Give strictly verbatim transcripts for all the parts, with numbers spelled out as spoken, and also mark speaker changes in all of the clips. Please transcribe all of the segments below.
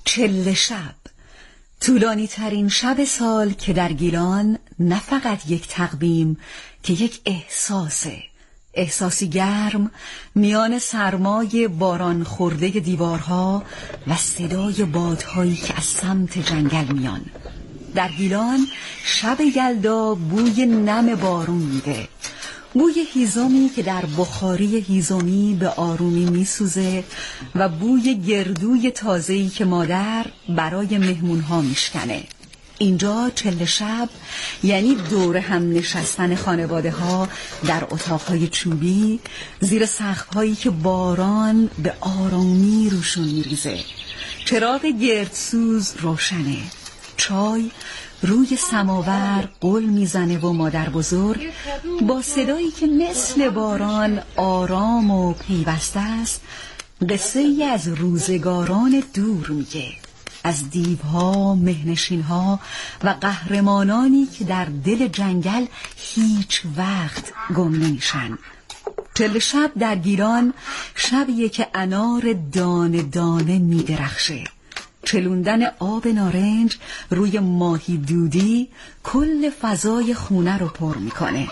Speaker 1: چله شب، طولانی ترین شب سال که در گیلان نه فقط یک تقویم که یک احساسه، احساسی گرم میان سرمای باران خورده دیوارها و صدای بادهایی که از سمت جنگل میان. در گیلان شب یلدا بوی نم بارون میده، بوی هیزمی که در بخاری هیزمی به آرومی میسوزه و بوی گردوی تازه‌ای که مادر برای مهمونها میشکنه. اینجا چله شب یعنی دور هم نشستن خانواده ها در اتاقهای چوبی زیر سقف‌هایی که باران به آرامی روشون میریزه. چراغ گردسوز روشنه، چای روی سماور قل میزنه و مادر بزرگ با صدایی که مثل باران آرام و پیوسته است قصه ای از روزگاران دور میگه، از دیوها، مهنشینها و قهرمانانی که در دل جنگل هیچ وقت گم نمیشن. چله شب در گیلان شبیه که انار دانه دانه میدرخشه. چلوندن آب نارنج روی ماهی دودی کل فضای خونه رو پر میکنه.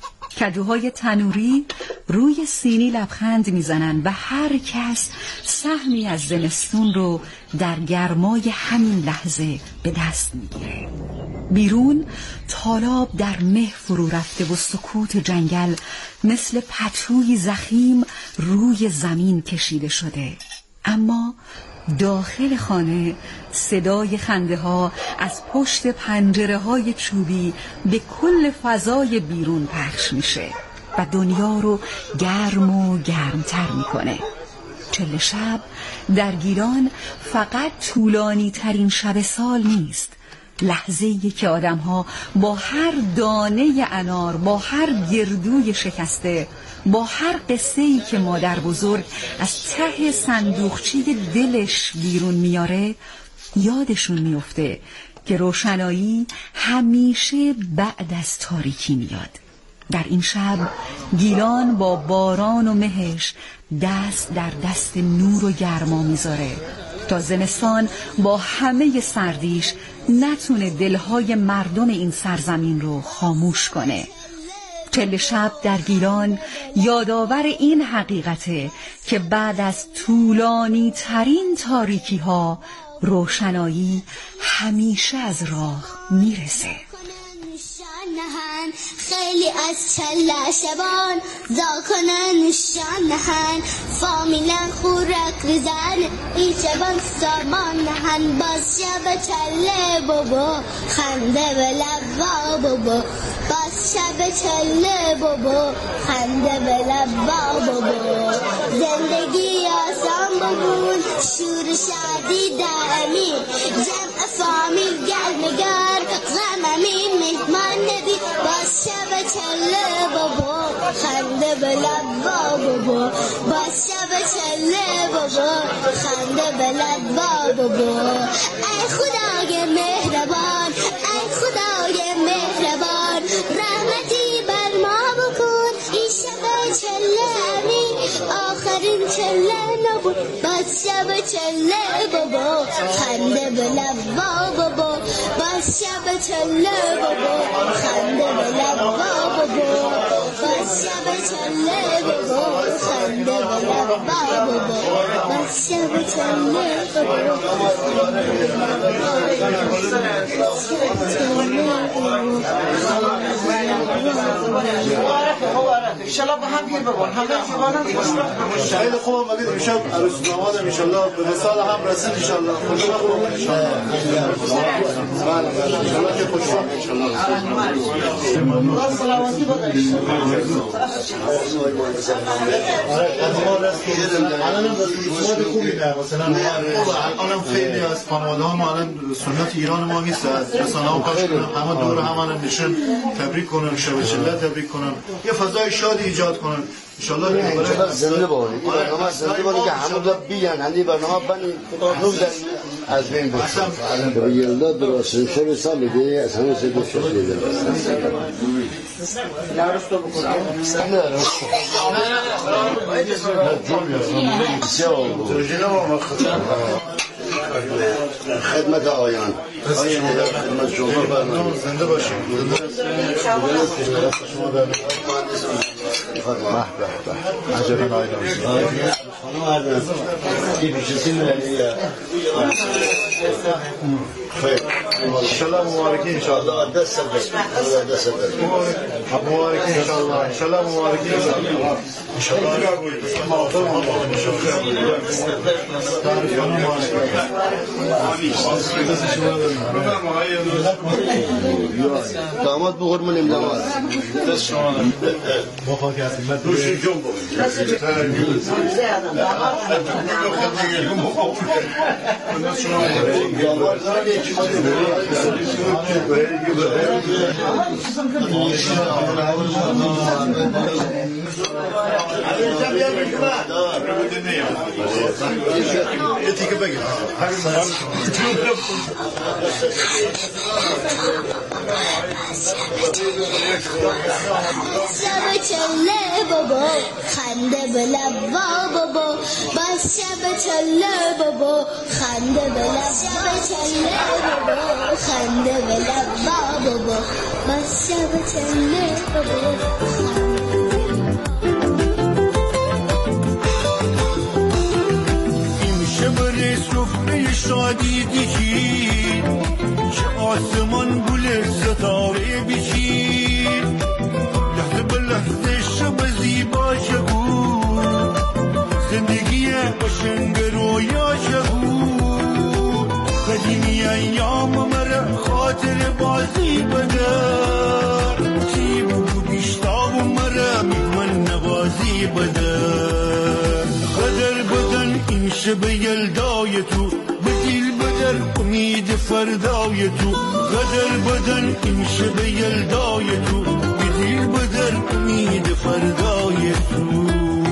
Speaker 1: کدوهای تنوری روی سینی لبخند میزنن و هر کس سهمی از زمستون رو در گرمای همین لحظه به دست میگیره. بیرون تالاب در مه فرو رفته و سکوت جنگل مثل پتوی زخیم روی زمین کشیده شده، اما داخل خانه صدای خنده ها از پشت پنجره های چوبی به کل فضای بیرون پخش میشه و دنیا رو گرم و گرمتر میکنه. چله شب در گیلان فقط طولانی ترین شب سال نیست، لحظه‌ای که آدم‌ها با هر دانه انار، با هر گردوی شکسته، با هر قصه‌ای که مادر بزرگ از ته صندوقچه دلش بیرون میاره یادشون میفته که روشنایی همیشه بعد از تاریکی میاد. در این شب گیلان با باران و مهش دست در دست نور و گرما میذاره تا زمستان با همه سردیش نتونه دلهای مردم این سرزمین رو خاموش کنه. چله شب در گیلان یادآور این حقیقته که بعد از طولانی ترین تاریکی ها روشنایی همیشه از راه میرسه.
Speaker 2: خیلی از چله شبان زاکنن نشان نهن فامیلن خورک ریزن ای شبان سامان نهن باز شب چله بابا خنده به لبا بابا باز شب چله بابا خنده به لبا بابا زندگی آسان ببون شور شادی دائمی جمع فامیل گرمگر غممی مهمان نبی باز شب چله بابا خنده به لبا بابا باز شب چله بابا خنده به لبا بابا ای خدای مهربان ای خدای مهربان رحمتی بر ما بکن این شب چله امی آخرین چله نبود باز شب چله بابا خنده به لبا بابا باز شب چله بابا خنده به لبا بابا باز شب چله بابا خنده به لبا بابا باز شب چله
Speaker 3: انشالله با هم گیر ببون همه جوانان خیلی خوب آمدید امشب عروس داماد انشالله به مثال هم رسید انشالله خوشبخت بمون انشالله بله بله انشالله که خوشبخت انشالله سلامتی بده الان رسومات خوبی نه مثلا الان خیلی از خانواده ها ما الان سنت ایران ما نیست از رسانه ها کاش کنن همه دور هم الان نشن تبریک کنن شب چله تبریک کنن یه فضای شادی ایجاد کنن انشالله که برای
Speaker 4: زنده باشید این برنامه زنده باشید که همون را بیان هندی برنامه بنی نور در از بین برسن به یلدا درست شب سال دیگه از همه سه دوست شده
Speaker 3: نارستو بکنم
Speaker 4: نارستو نه جوری است نه خدمت آیان خدمت شما فرمایید.
Speaker 3: زنده باشید. شما در عجبا آیدان خیر انشالله مبارکی انشالله
Speaker 4: دست دست دست
Speaker 3: مبارکی انشالله انشالله مبارکی انشالله
Speaker 4: داماد بخور منیم داماد
Speaker 3: دست شما با خاک هستیم دوشی جون
Speaker 2: شب چله بابا خنده به لبا بابا بس شب چله بابا خنده به لبا شب چله بابا خنده به لبا بابا بس شب چله بابا
Speaker 5: شادی دیشید که آسمان گل ستاره بیشید لحظه به لحظه شب زیبا شگود زندگی قشنگ رویا شگود قدیمی ایام مرا خاطر بازی بدر چی بگو بیشتاب مرا میمن نوازی بدر قدر بدن این شب یلدای تو امید فردای تو قدر بدن این شب یلدای تو بدیل بدر امید فردای تو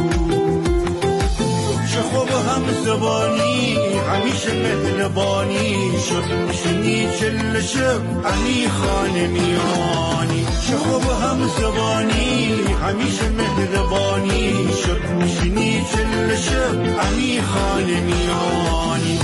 Speaker 5: چه خوب هم زبانی همیشه مهربانی شد شنی چل شب امی خانه میانی چه خوب هم زبانی همیشه مهربانی شد شنی چل شب امی خانه میانی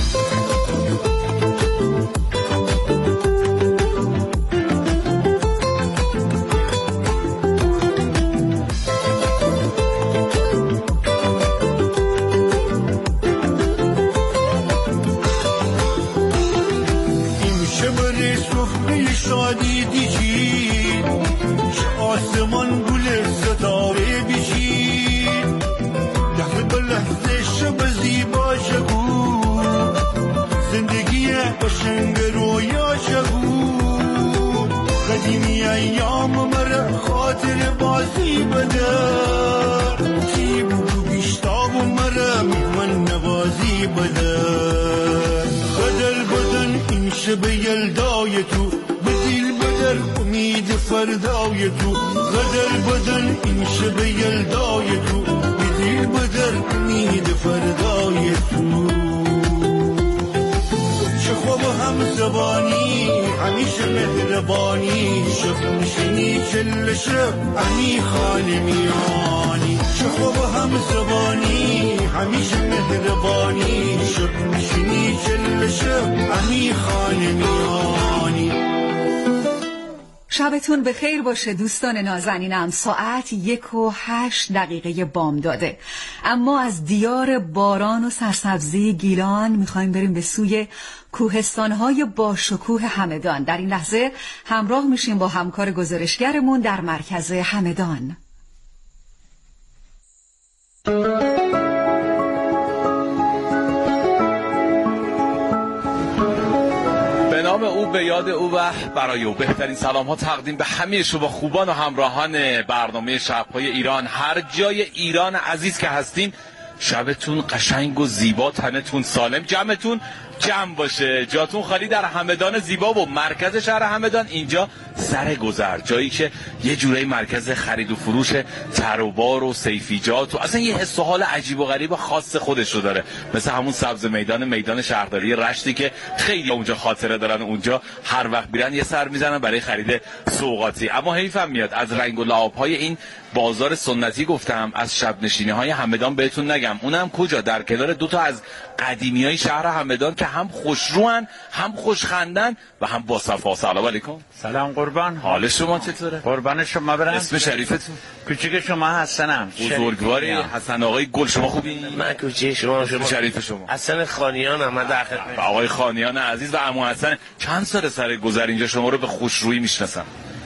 Speaker 5: شادی دیشید که آسمان گل ستاره بیشید لحظه به لحظه شب زیبا شگود زندگی قشنگ رویا شگود قدیمی ایام مرا خاطر بازی بدر چی بگو بیشتاب مرا میمن نوازی بدر قدر بدن این شب یلدای تو امید فردای تو قدر بدن این شب یلدای تو بدیل بدر امید فردای تو چه خوب هم زبانی همیشه مهربانی شب میشنی چل شب امی خانه میانی چه خوب هم زبانی همیشه مهربانی شب میشنی چل شب امی خانه میانی.
Speaker 1: شبتون به خیر باشه دوستان نازنینم. ساعت یک و هشت دقیقه بامداده، اما از دیار باران و سرسبزی گیلان میخوایم بریم به سوی کوهستانهای باشکوه همدان. در این لحظه همراه میشیم با همکار گزارشگرمون در مرکز همدان.
Speaker 6: نام او به یاد او و برای او بهترین سلام ها تقدیم به همه شما خوبان و همراهان برنامه شب‌های ایران. هر جای ایران عزیز که هستین شبتون قشنگ و زیبا، تنتون سالم، جمعتون جمع باشه، جاتون خالی در همدان زیبا و مرکز شهر همدان. اینجا سر گذر، جایی که یه جورایی مرکز خرید و فروش تر و بار و سیفیجات و اصلا یه حس و حال عجیب و غریب خاص خودش رو داره، مثل همون سبز میدان میدان شهرداری رشتی که خیلی اونجا خاطره دارن، اونجا هر وقت میرن یه سر میزنن برای خرید سوغاتی. اما حیفم میاد از رنگ و لعاب‌های این بازار سنتی گفتم، از شب نشینی های همدان بهتون نگم. اونم کجا؟ در کنار دو تا از قدیمیای شهر همدان که هم خوشروان، هم خوشخندن و هم با صفا. سلام علیکم.
Speaker 7: سلام قربان.
Speaker 6: حال شما چطوره؟
Speaker 7: قربان شما برم.
Speaker 6: اسم شریفتون؟
Speaker 7: کوچیک شما حسنم.
Speaker 6: بزرگواری حسن آقای گل. شما خوبی؟
Speaker 8: من کوچیک شما.
Speaker 6: شما شریف شما؟
Speaker 8: حسن خانیانم. من در خدمت
Speaker 6: آقای خانیان عزیز و عمو حسن. چند سال سر گذر اینجا شما رو به خوشرویی میشناسم؟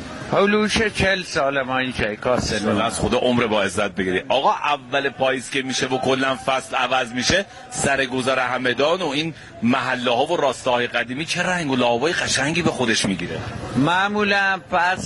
Speaker 7: حلوش چل سال ما اینجا کاسل.
Speaker 6: از خدا عمر با عزت بگیری. آقا اول پاییز که میشه و کلا فصل عوض میشه، سر گذر همدان و این محله ها و راستاهای قدیمی چه رنگ و لعابای قشنگی به خودش میگیره.
Speaker 7: معمولا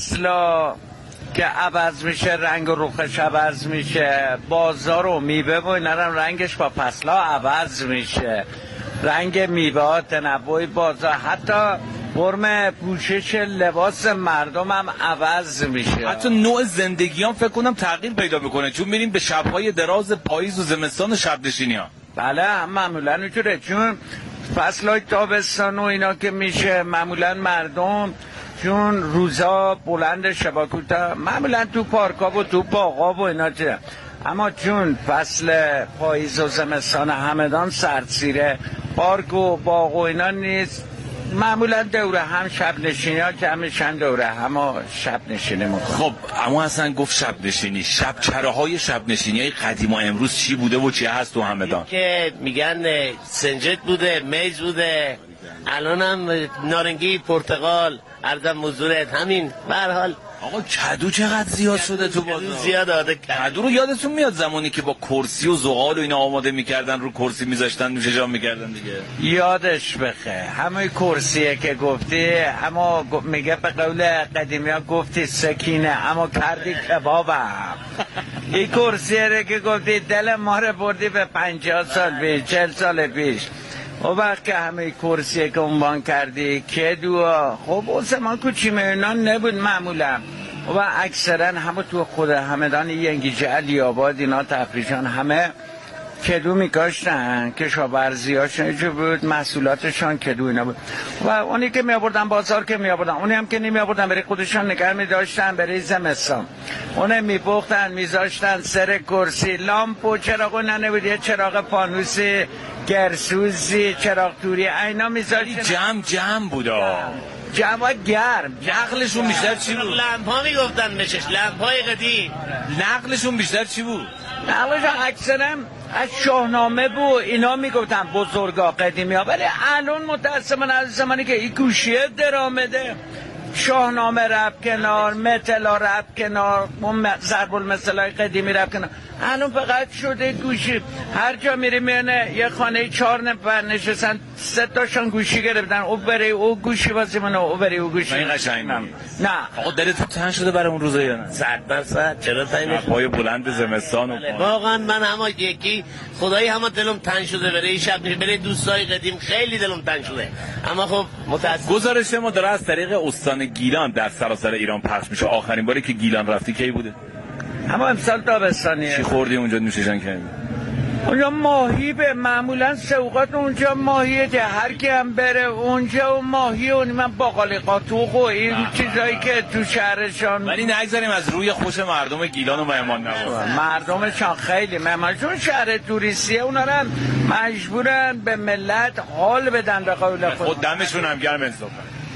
Speaker 7: فصلا که عوض میشه رنگ و روخش عوض میشه، بازار و میوه و اینا رنگش با فصلا عوض میشه، رنگ میوه، تنوع بازار، حتی فرم پوشش لباس مردم هم عوض میشه،
Speaker 6: حتی نوع زندگی هم فکر کنم تغییر پیدا میکنه، چون میریم به شبهای دراز پاییز و زمستان و شب نشینی ها.
Speaker 7: بله هم معمولا اینطوره، چون فصلهای تابستان و اینا که میشه معمولا مردم چون روزا بلند شبا کوتاه معمولا تو پارکا و تو باغا و اینا چه، اما چون فصل پاییز و زمستان همدان سردسیره، پارک و باغ و اینا نیست، معمولا دوره هم شب نشینی ها که همیشن دوره هم شب نشینی میکنن.
Speaker 6: خب اما حسن گفت شب نشینی، شب چره های شب نشینی های قدیم و امروز چی بوده و چی هست تو همدان؟
Speaker 8: که میگن سنجد بوده، میز بوده، الان هم نارنگی، پرتقال، ارزم حضورت همین. به هر حال
Speaker 6: آقا کدو چقدر زیاد شده تو بازار؟
Speaker 8: زیاد داده.
Speaker 6: کدو رو یادتون میاد زمانی که با کرسی و زغال و اینا آماده میکردن، رو کرسی میذاشتن نوش جان میکردن دیگه؟
Speaker 7: یادش بخیر. همه کرسیه که گفتی، اما میگه به قول قدیمی ها گفتی سکینه اما کردی کبابم. این کرسیه که گفتی دل ما رو بردی به پنجاه سال پیش، چل سال پیش. و وقت که همه کرسیه که عنوان کردی کدو، خب اون زمان کوچی میرنان نبود معمولا، و اکثرا همه تو خود همدان ینگیجه، علی آباد، اینا تفریشان همه کدو میکاشتن، کشاورزی هاشون جو بود، محصولاتشان کدو اینا بود. و اونی که میابردن بازار که میابردن، اونی هم که نمیابردن برای خودشان نگه میداشتن برای زمستان، اونه میپختن میذاشتن سر کرسی، لامپ و چراغ اینا نبود، یه چراغ فانوسی گرسوزی، چراغ توری اینا میذاشتن.
Speaker 6: جمع جمع بودا،
Speaker 7: جمع گرم.
Speaker 6: نقلشون بیشتر چی بود؟
Speaker 8: لمپ ها میگفتن بهش، لمپ های قدیم.
Speaker 6: نقلشون بیشتر چی بود؟
Speaker 7: نقلشون اکثرا از شاهنامه بود، اینا میگفتن بزرگا قدیمی ها، ولی الان متاسفانه از زمانی که این گوشیه در آمده، شاهنامه رفت کنار، متلا رفت کنار، ضرب المثل های قدیمی رفت کنار، الان فقط شده گوشی. هر جا میری میانه یه خانه چهار نفر نشستن، سه تاشون گوشی گرفتن، او بره او گوشی بازی منه، او بره او گوشی.
Speaker 6: این قشنگ
Speaker 7: نه
Speaker 6: آقا دلتون تنگ شده برای اون روزا یا نه؟
Speaker 8: صد درصد. چرا تنگ نشد؟
Speaker 6: پای بلند زمستان و
Speaker 8: واقعا من هم یکی خدایی هم دلم تنگ شده برای شب، برای دوستای قدیم خیلی دلم تنگ شده. اما خب متاسفم
Speaker 6: گزارش ما داره از طریق استان گیلان در سراسر ایران پخش میشه. آخرین باری که گیلان رفتی کی بوده؟
Speaker 7: اما امسال تابستانیه.
Speaker 6: چی خوردی اونجا، نوش جان کردی؟
Speaker 7: اونجا ماهی، به معمولا سوقات اونجا ماهیه که هر کی هم بره اونجا و ماهی و من باقالی قاطوق و این چیزایی که تو شهرشان.
Speaker 6: ولی نگذاریم از روی خوش مردم گیلان و مهمان نوازی.
Speaker 7: مردمشان خیلی مهمانشون شهر توریستیه، اونا رو مجبورن به ملت حال بدن به قول خود.
Speaker 6: خود دمشون هم گرم انصافا.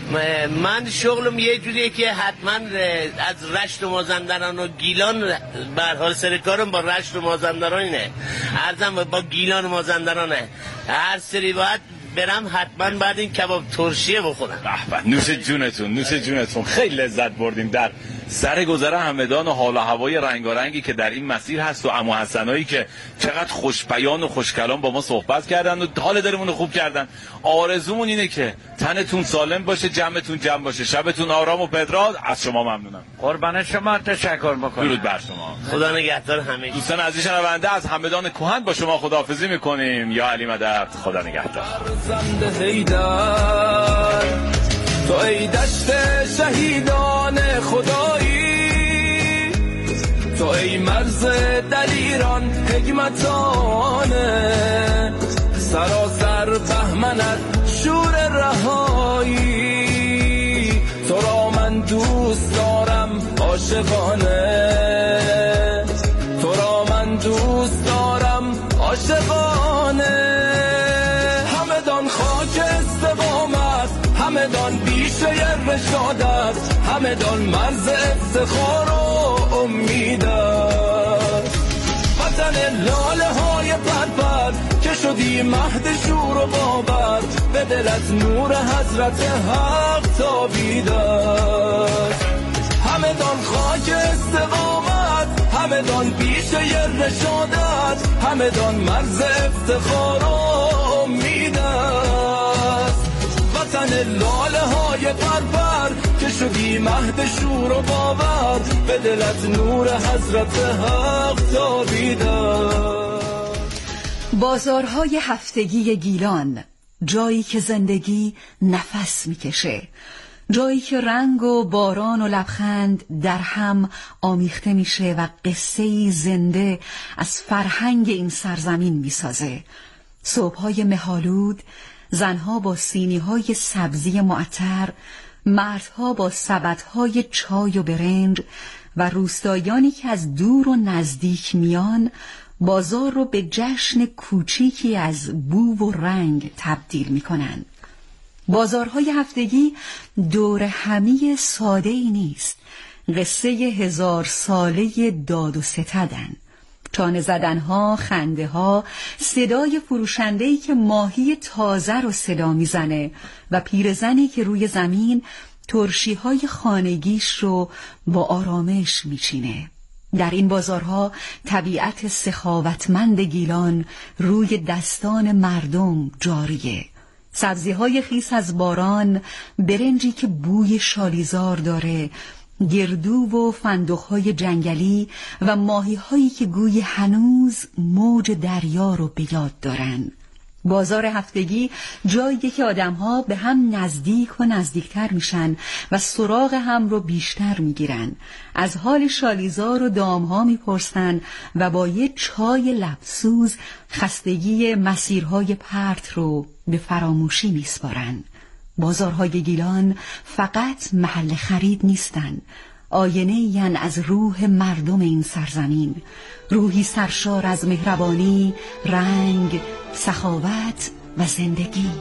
Speaker 8: من شغلم یه جوریه که حتما از رشت و مازندران و گیلان، به هر حال سر کارم با رشت و مازندران اینه، ارزم با گیلان و مازندرانه، هر سری باید برم حتما بعد این کباب ترشیه بخورم.
Speaker 6: به به، نوش جونتون، نوش جونتون. خیلی لذت بردیم در سر گذر همدان و حال و هوای رنگارنگی که در این مسیر هست، و عمو حسنایی که چقدر خوش بیان و خوش کلام با ما صحبت کردن و حال دلمون رو خوب کردن. آرزومون اینه که تنتون سالم باشه، جمعتون جمع باشه، شبتون آرام و پدراد. از شما ممنونم.
Speaker 7: قربان شما، تشکر میکنم.
Speaker 6: درود بر شما.
Speaker 8: خدا نگهدار همه.
Speaker 6: دوستان عزیز شنونده، از همدان کهن با شما خداحافظی میکنیم. یا علی مدد، خدا نگهدار.
Speaker 9: تو ای دشت شهیدان خدایی، تو ای مرز دلیران حکمتانه، سراسر بهمنت شور رهایی، تو را من دوست دارم عاشقانه، تو را من دوست دارم عاشقانه. همدان بیشه رشادت، همدان مرز افتخار و امید است. وطن لاله های پرپر که شدی مهد شور و باور، به دلت نور حضرت حق تابید است. همدان خاک استقامت، همدان بیشه رشادت، همدان مرز افتخار و امید است. وطن لاله های پرپر که شدی مهد شور و باور، به دلت نور حضرت حق تابید است.
Speaker 1: بازارهای هفتگی گیلان، جایی که زندگی نفس میکشه، جایی که رنگ و باران و لبخند در هم آمیخته میشه و قصه‌ای زنده از فرهنگ این سرزمین میسازه. صبح‌های مه‌آلود، زنها با سینی‌های سبزی معطر، مردها با سبدهای چای و برنج و روستاییانی که از دور و نزدیک میان، بازار رو به جشن کوچیکی از بو و رنگ تبدیل میکنن. بازارهای هفتگی دور همی ساده ای نیست، قصه هزار ساله داد و ستدن. چانه زدنها، خنده ها، صدای فروشنده‌ای که ماهی تازه رو صدا میزنه و پیرزنی که روی زمین ترشیهای خانگیش رو با آرامش میچینه. در این بازارها طبیعت سخاوتمند گیلان روی دستان مردم جاریه. سبزی‌های خیس از باران، برنجی که بوی شالیزار داره، گردو و فندق‌های جنگلی و ماهی‌هایی که گوی هنوز موج دریا رو به یاد دارن. بازار هفتگی جاییه که آدم‌ها به هم نزدیک و نزدیکتر میشن و سراغ هم رو بیشتر میگیرن. از حال شالیزار و دام‌ها میپرسن و با یه چای لبسوز خستگی مسیرهای پرت رو به فراموشی میسپارن. بازارهای گیلان فقط محل خرید نیستن، آینه این از روح مردم این سرزمین، روحی سرشار از مهربانی، رنگ، سخاوت و زندگی.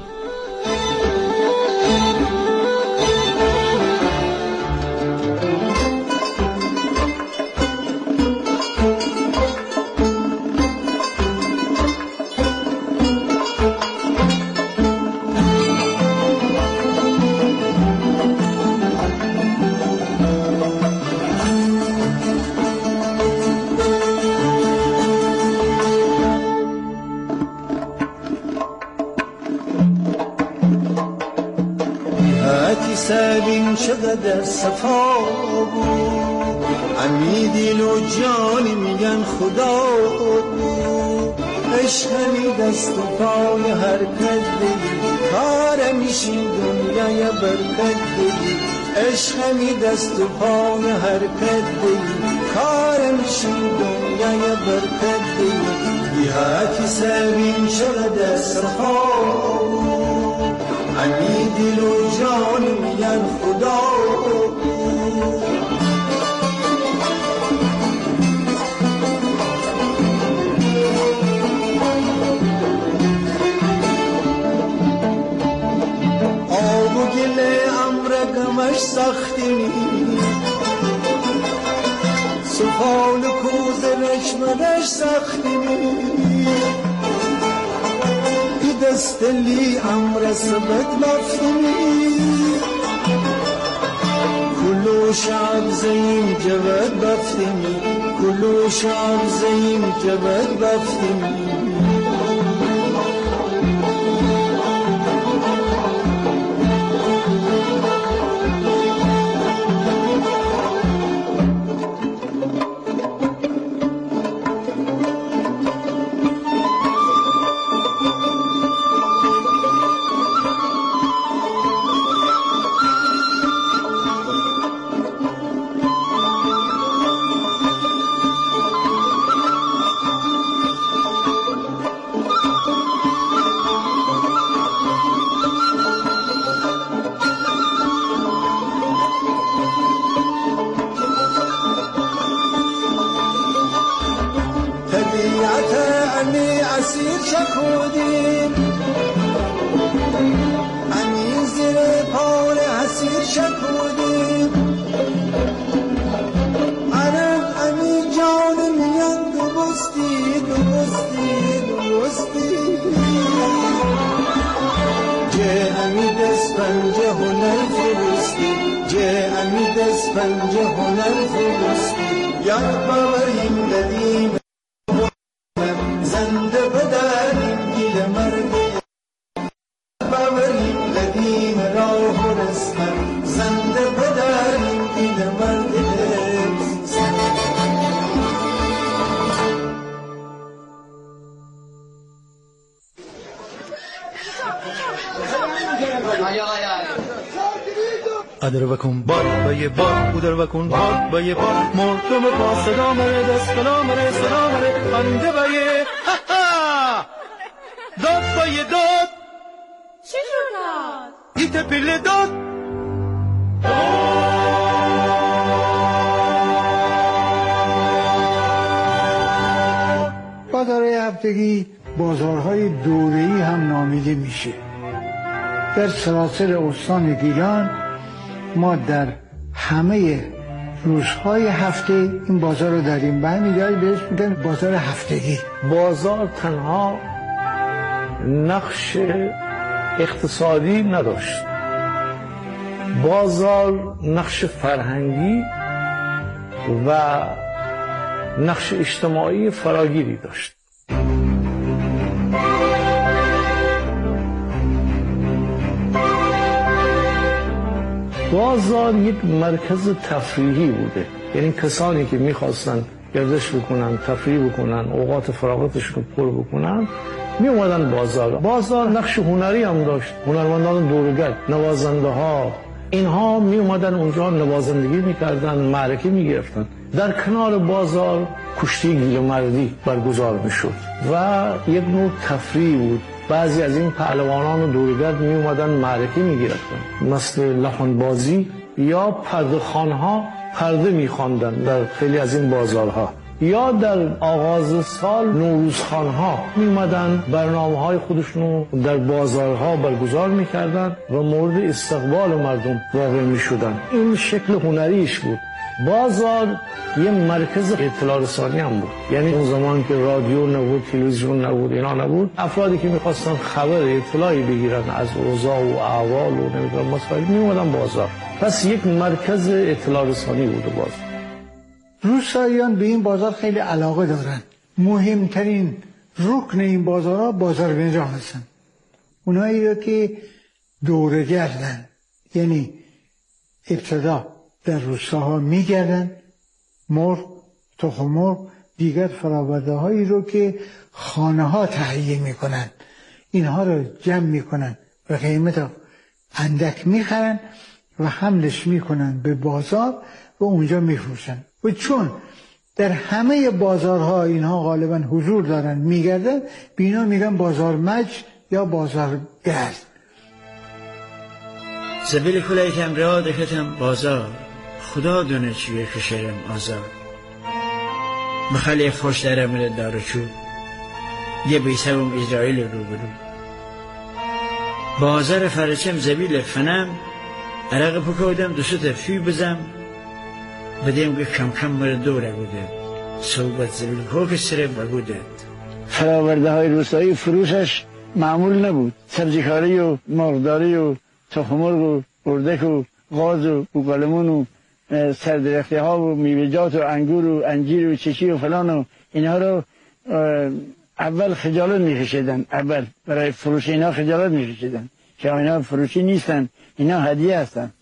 Speaker 5: سبین چقدر صفا بود، امی دل و جانی میگن خدا بود. عشقمی دست و پای حرکت بگی، کار میشین دنیای برکت بگی. عشقمی دست و پای حرکت بگی، کار میشین دنیای برکت بگی. بیها کی سبین چقدر صفا بود، امی دل و جان میگن خدا. آب و گل امرگمش سختی نیست، سفال کوز رشمنش سختی نیست. دست لی امر سبت مفتنی، کلو شعب زیم جبت بفتنی، کلو شعب زیم جبت بفتنی. اسیر شکودیم، امی زیر پا اسیر شکودیم عرب امی جان میان درستی درستی درستی جه امی دست پنجه هنر فرستی جه امی دست پنجه هنر فرستی یاد باوریم دادیم زنده بداریم گیل مردی باوریم دادیم راه رسمن زنده بداریم گیل مردی
Speaker 10: ادر وکن باد با یه باد بودر وکن باد با یه باد مرتم با صدا مره دست کلا مره صدا مره خنده با یه ها ها داد با یه داد
Speaker 11: چی جور داد؟
Speaker 10: ایت پیله داد
Speaker 12: بازارهای هفتگی بازارهای دوره‌ای هم نامیده میشه. در سراسر استان گیلان ما در همه روزهای هفته این بازار رو داریم. به همین جای بهش میگن بازار هفتگی.
Speaker 13: بازار تنها نقش اقتصادی نداشت، بازار نقش فرهنگی و نقش اجتماعی فراگیری داشت. بازار یک مرکز تفریحی بوده، یعنی کسانی که میخواستن گردش بکنن، تفریح بکنن، اوقات فراغتشون رو پر بکنن می اومدن بازار. بازار نقش هنری هم داشت، هنرمندان دورگرد، نوازنده ها، اینها می اومدن اونجا نوازندگی میکردن، معرکه میگرفتن. در کنار بازار کشتی گیلمردی برگزار میشد و یک نوع تفریح بود. بعضی از این پهلوانان و دورگرد می اومدن معرکه می گرفتن، مثل لحنبازی یا پرده خوانها پرده می خواندن در خیلی از این بازارها، یا در آغاز سال نوروزخوانها می اومدن برنامه های خودشونو در بازارها برگزار می کردن و مورد استقبال مردم واقع می شدن. این شکل هنریش بود. بازار یه مرکز اطلاع رسانی هم بود، یعنی اون زمان که رادیو نبود، تلویزیون نبود، اینا نبود، افرادی که میخواستن خبر اطلاعی بگیرن از اوضاع و احوال و نمیدونم مسائل میومدن بازار. پس یک مرکز اطلاع رسانی بود بازار.
Speaker 12: روستاییان به این بازار خیلی علاقه دارن. مهمترین رکن این بازارها بازار بنجان هستن. اونایی رو که دوره گردن، یعنی ابتدا در روستاها میگردن، مرغ، تخم مرغ، دیگر فراورده هایی رو که خانه ها تهیه میکنن، اینها رو جمع میکنن و قیمت اندک میخرن و حملش میکنن به بازار و اونجا میفروشن. و چون در همه بازارها اینها غالبا حضور دارن میگردن، بینا میگن بازار مج یا بازار گرد.
Speaker 14: زبیل کلای کم را دکتم بازار، خدا دونه چیه که شرم آزاد. مخلی خوش در امر دارچو، یه بیسوم اسرائیل رو برو. بازار فرچم زبیل فنم، عرق پکودم دوستو تفی بزم، بدیم که کم کم مرد دوره بوده. صحبت زبیل خوک سره بگوده.
Speaker 15: فراورده های روستایی فروشش معمول نبود. سبزیکاری و مرغداری و تخم مرغ و اردک و غاز و بوقلمون و سردرختی ها و میوه‌جات و انگور و انجیر و چیچی و فلان و اینها رو اول خجالت میکشیدن، اول برای فروش اینا خجالت میکشیدن که اینا فروشی نیستن، اینا هدیه هستن.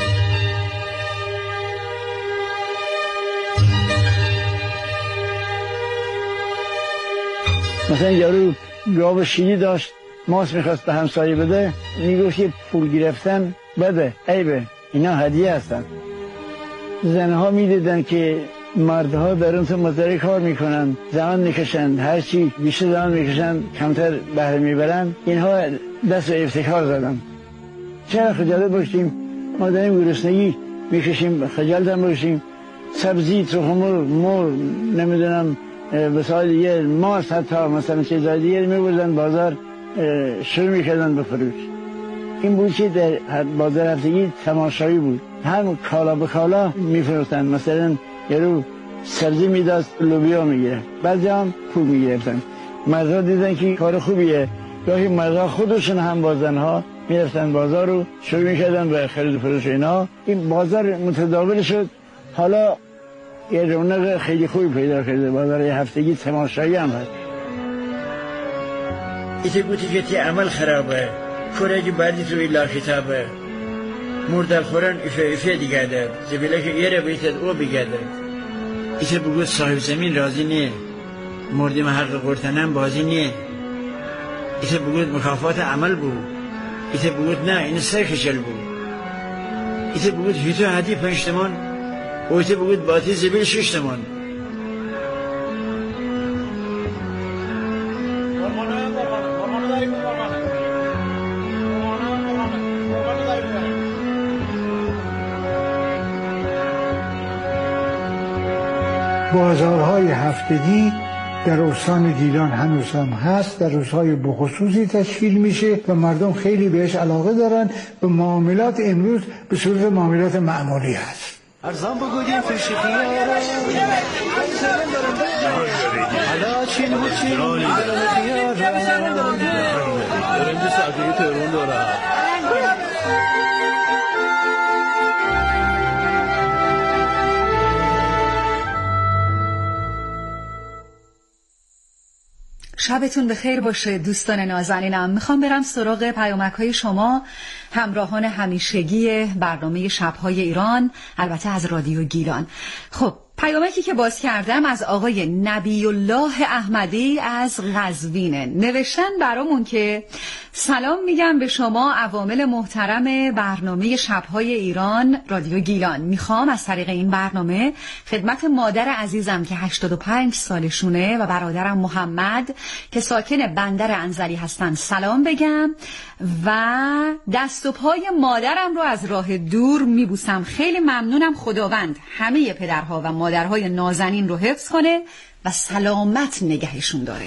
Speaker 15: مثلا یارو گاو شیری داشت، ماست میخواست به همسایه بده، میگوشت پول گرفتن بده، عیبه، اینا هدیه هستن. زنها میدیدن که مردها در اون تو مزرعه کار میکنن، زمان میکشن، هرچی بیشتر زمان میکشن کمتر بهره میبرن، اینها دست و افتخار زدن. چرا خجالت باشیم؟ ما داریم گرسنگی میکشیم، خجالت هم باشیم. سبزی، تخم مرغ، مرغ، نمیدونم بسیار دیگه، ماست، حتی مثلا چیزای دیگه میبردن بازار شروع میکردن به فروش. این بود که در بازار هفتگی تماشایی بود، هم کالا به کالا میفروختن، مثلا یارو سبزی میداد لوبیا میگیره، بعضی هم پول میگرفتن. مردا دیدن که کار خوبیه، گاهی مردا خودشون هم با زنها میرفتن بازار رو شروع میکردن به خرید و فروش اینا. این بازار متداول شد، حالا یه رونق خیلی خوبی پیدا کرده. بازار هفتگی تماشایی هم هست.
Speaker 14: ایتی بودی که تی عمل خرابه، کورگی بعدی توی لا کتابه، مردل خورن افه افه دیگه ده، زبیله که یه رو بیتد او بگه ده. ایتی بگود صاحب زمین راضی نیه، مردی محق قرتنم بازی نیه. ایتی بگود مکافات عمل بود، ایتی بگود نه این سر خشل بود. ایتی بگود هیتو حدی پنجتمان، و ایتی بگود باتی زبیل ششتمان.
Speaker 12: بازارهای هفتگی در استان گیلان هنوز هم هست، در روزهای بخصوصی تشکیل میشه و مردم خیلی بهش علاقه دارن. به معاملات امروز به صورت معاملات معمولی هست.
Speaker 10: ارزان بگوییم فرشی خیاره حالا چین بود چین دلم خیاره دارم اینجا ساعتی تهرون دارم.
Speaker 1: شبتون بخیر باشه دوستان نازنینم. میخوام برم سراغ پیامک‌های شما، همراهان همیشگی برنامه شب‌های ایران، البته از رادیو گیلان. خب پیامکی که باز کردم از آقای نبی الله احمدی از قزوینه. نوشتن برامون که سلام میگم به شما عوامل محترم برنامه شب‌های ایران رادیو گیلان. میخوام از طریق این برنامه خدمت مادر عزیزم که هشتاد و پنج سالشونه و برادرم محمد که ساکن بندر انزلی هستن سلام بگم و دست و پای مادرم رو از راه دور میبوسم. خیلی ممنونم. خداوند همه پدرها و مادرهای نازنین رو حفظ کنه و سلامت نگهشون داره.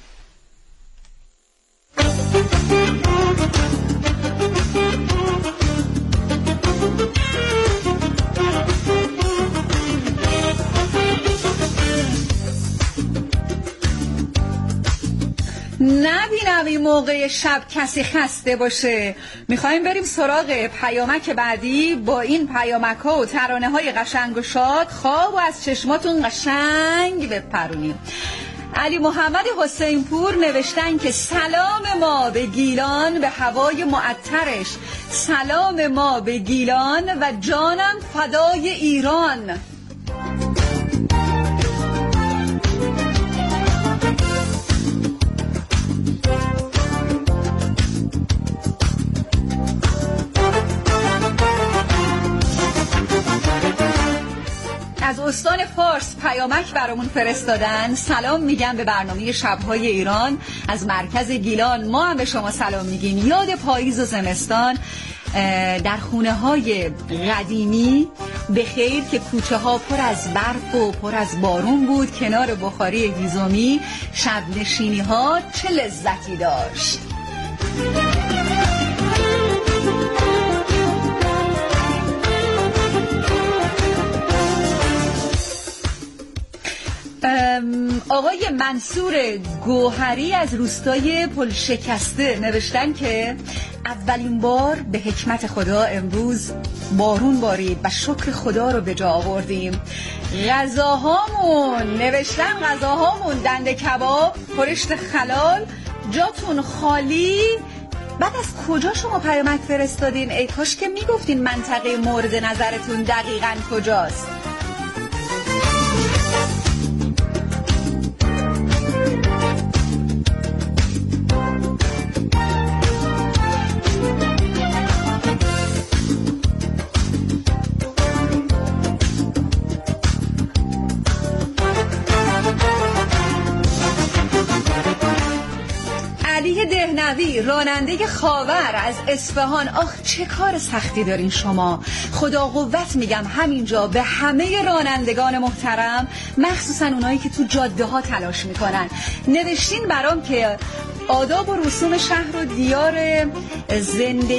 Speaker 1: نبینم این موقع شب کسی خسته باشه. میخوایم بریم سراغ پیامک بعدی. با این پیامک ها و ترانه های قشنگ و شاد خواب و از چشماتون قشنگ بپرونیم. علی محمد حسین پور نوشتن که سلام ما به گیلان به هوای معطرش، سلام ما به گیلان و جانم فدای ایران. از استان فارس پیامک برامون فرستادن. سلام میگم به برنامه شب‌های ایران از مرکز گیلان. ما هم به شما سلام میگیم. یاد پاییز و زمستان در خونه های قدیمی به خیر که کوچه ها پر از برف و پر از بارون بود، کنار بخاری هیزومی شب نشینی ها چه لذتی داشت. آقای منصور گوهری از روستای پل شکسته نوشتن که اولین بار به حکمت خدا امروز بارون بارید و شکر خدا رو به جا آوردیم. غذاهامون نوشتن غذاهامون دنده کباب، خورشت خلال، جاتون خالی. بعد از کجا شما پیامک فرستادین؟ ای کاش که میگفتین منطقه مورد نظرتون دقیقاً کجاست. دهنوی راننده خاور از اصفهان. آخ چه کار سختی دارین شما. خدا قوت میگم همینجا به همه رانندگان محترم، مخصوصا اونایی که تو جاده ها تلاش میکنن. نوشتین برام که آداب و رسوم شهر و دیار زندگی